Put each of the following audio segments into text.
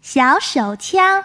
小手枪。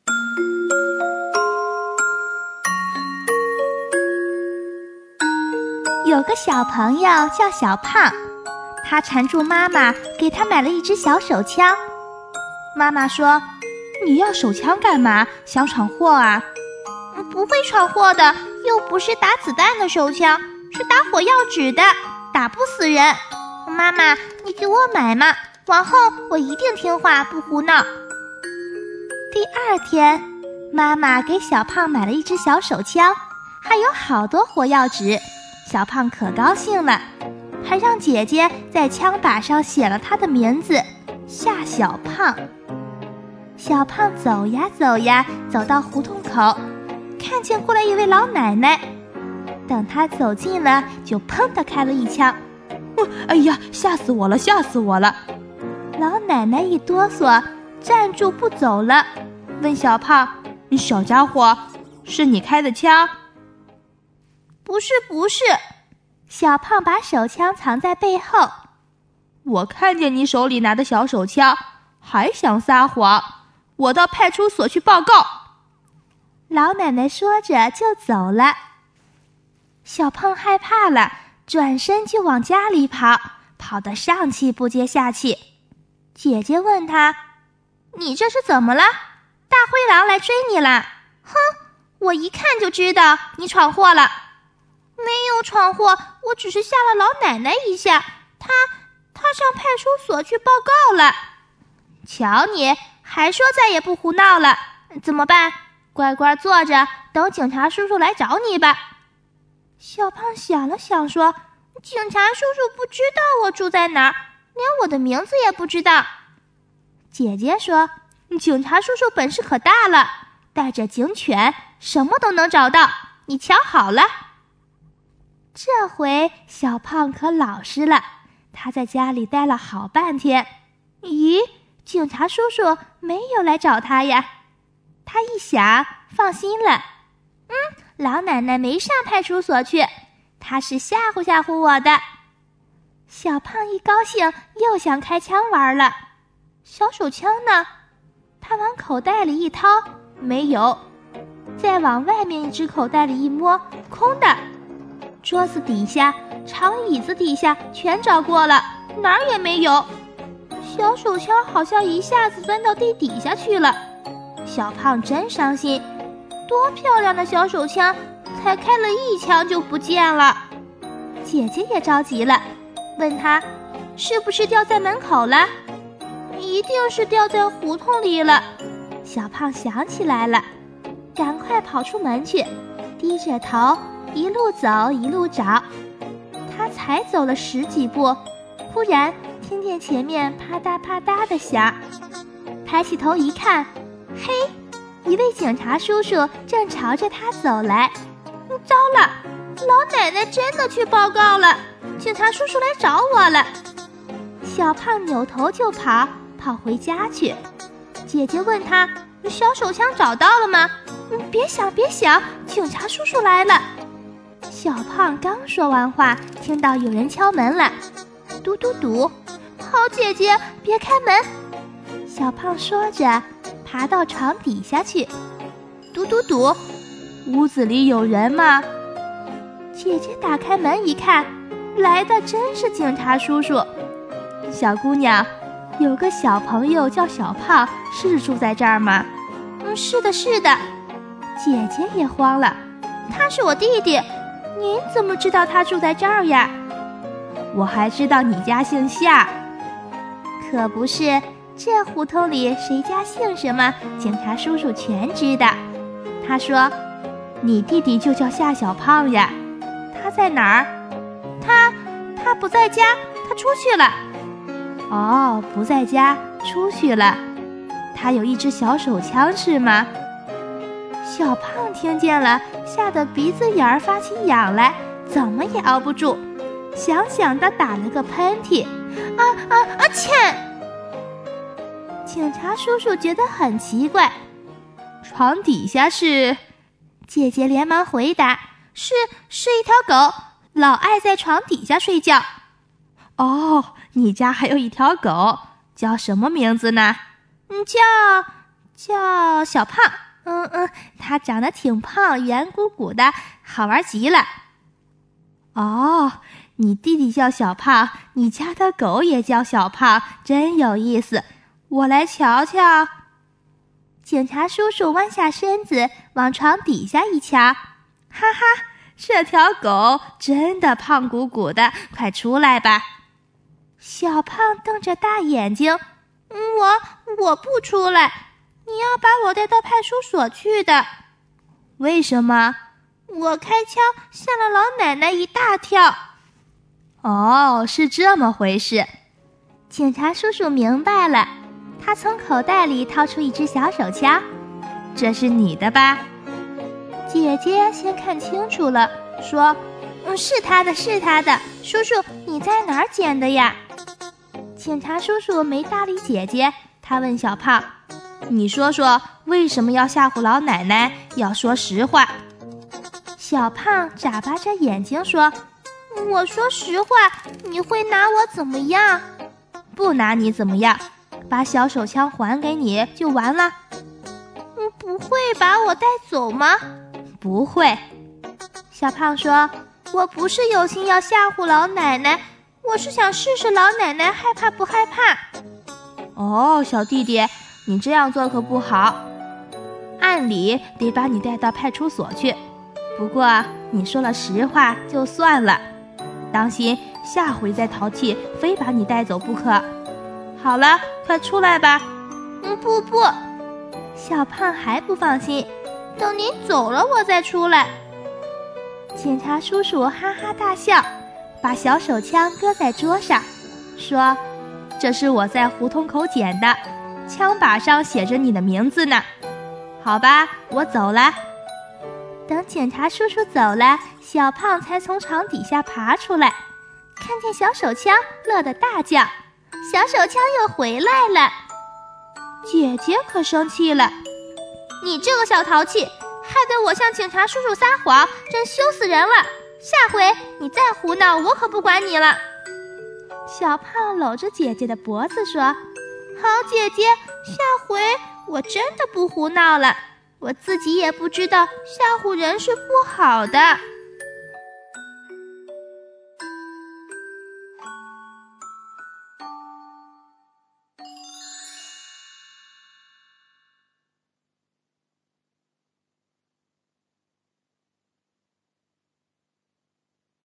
有个小朋友叫小胖，他缠住妈妈给他买了一支小手枪。妈妈说：“你要手枪干嘛？想闯祸啊？”“不会闯祸的，又不是打子弹的手枪，是打火药纸的，打不死人。妈妈，你给我买嘛，往后我一定听话，不胡闹。”第二天，妈妈给小胖买了一支小手枪，还有好多火药纸。小胖可高兴了，还让姐姐在枪把上写了他的名字夏小胖。小胖走呀走呀，走到胡同口，看见过来一位老奶奶。等他走近了，就砰地开了一枪。 哎呀，吓死我了，吓死我了！ 老奶奶一哆嗦，站住不走了，问小胖：“ 小家伙，是你开的枪？”“ 不是。”小胖把手枪藏在背后。 “我看见你手里拿的小手枪，还想撒谎，我到派出所去报告。” 老奶奶说着就走了。小胖害怕了，转身就往家里跑，跑得上气不接下气。姐姐问他：“你这是怎么了？大灰狼来追你了？”“哼，我一看就知道你闯祸了。”“没有闯祸，我只是吓了老奶奶一下，她上派出所去报告了。”“瞧你，还说再也不胡闹了，怎么办？乖乖坐着，等警察叔叔来找你吧。”小胖想了想说：“警察叔叔不知道我住在哪儿，连我的名字也不知道。”姐姐说：“警察叔叔本事可大了，带着警犬，什么都能找到，你瞧好了。”这回小胖可老实了，他在家里待了好半天。咦，警察叔叔没有来找他呀？他一想，放心了。老奶奶没上派出所去，她是吓唬吓唬我的。小胖一高兴，又想开枪玩了。小手枪呢？他往口袋里一掏，没有。再往外面一只口袋里一摸，空的。桌子底下、长椅子底下全找过了，哪儿也没有。小手枪好像一下子钻到地底下去了。小胖真伤心，多漂亮的小手枪，才开了一枪就不见了。姐姐也着急了，问他是不是掉在门口了？一定是掉在胡同里了。小胖想起来了，赶快跑出门去，低着头一路走一路找。他才走了10几步，忽然听见前面啪嗒啪嗒的响，抬起头一看，嘿，一位警察叔叔正朝着他走来。糟了，老奶奶真的去报告了，警察叔叔来找我了。小胖扭头就跑回家去。姐姐问他：“小手枪找到了吗？”“别想，警察叔叔来了。”小胖刚说完话，听到有人敲门了。嘟嘟嘟，好姐姐，别开门。小胖说着，爬到床底下去。嘟嘟嘟， 屋子里有人吗？ 姐姐打开门一看，来的真是警察叔叔。 小姑娘，有个小朋友叫小胖，是住在这儿吗？ 是的。姐姐也慌了，他是我弟弟，您怎么知道他住在这儿呀？ 我还知道你家姓夏。 可不是，这胡同里谁家姓什么，警察叔叔全知道。他说：“ 你弟弟就叫夏小胖呀，他在哪儿？” 他不在家，他出去了。 哦，不在家，出去了。他有一支小手枪是吗？ 小胖听见了，吓得鼻子眼儿发起痒来，怎么也熬不住，想的打了个喷嚏。切！警察叔叔觉得很奇怪。 床底下是？ 姐姐连忙回答：“是一条狗，老爱在床底下睡觉。” 哦，你家还有一条狗，叫什么名字呢？ 叫小胖。他长得挺胖，圆鼓鼓的，好玩极了。 哦，你弟弟叫小胖，你家的狗也叫小胖，真有意思。我来瞧瞧。 警察叔叔弯下身子往床底下一瞧，哈哈， 这条狗真的胖鼓鼓的，快出来吧。 小胖瞪着大眼睛，我不出来，你要把我带到派出所去的。 为什么？ 我开枪吓了老奶奶一大跳。 哦，是这么回事。 警察叔叔明白了，他从口袋里掏出一支小手枪。 这是你的吧？ 姐姐先看清楚了，说：是他的，是他的。叔叔，你在哪儿捡的呀？警察叔叔没搭理姐姐，他问小胖： 你说说，为什么要吓唬老奶奶？要说实话。 小胖眨巴着眼睛说：我说实话，你会拿我怎么样？ 不拿你怎么样，把小手枪还给你就完了。 不会把我带走吗？ 不会。 小胖说：我不是有心要吓唬老奶奶，我是想试试老奶奶害怕不害怕。 哦，小弟弟，你这样做可不好，按理得把你带到派出所去。不过你说了实话就算了，当心下回再淘气，非把你带走不可。好了，快出来吧。 不，小胖还不放心，等您走了我再出来。警察叔叔哈哈大笑，把小手枪搁在桌上，说： 这是我在胡同口捡的，枪把上写着你的名字呢。好吧，我走了。 等警察叔叔走了，小胖才从床底下爬出来，看见小手枪，乐得大叫：小手枪又回来了！姐姐可生气了：你这个小淘气，害得我向警察叔叔撒谎，真羞死人了！下回你再胡闹，我可不管你了。小胖搂着姐姐的脖子说：好姐姐，下回我真的不胡闹了，我自己也不知道吓唬人是不好的。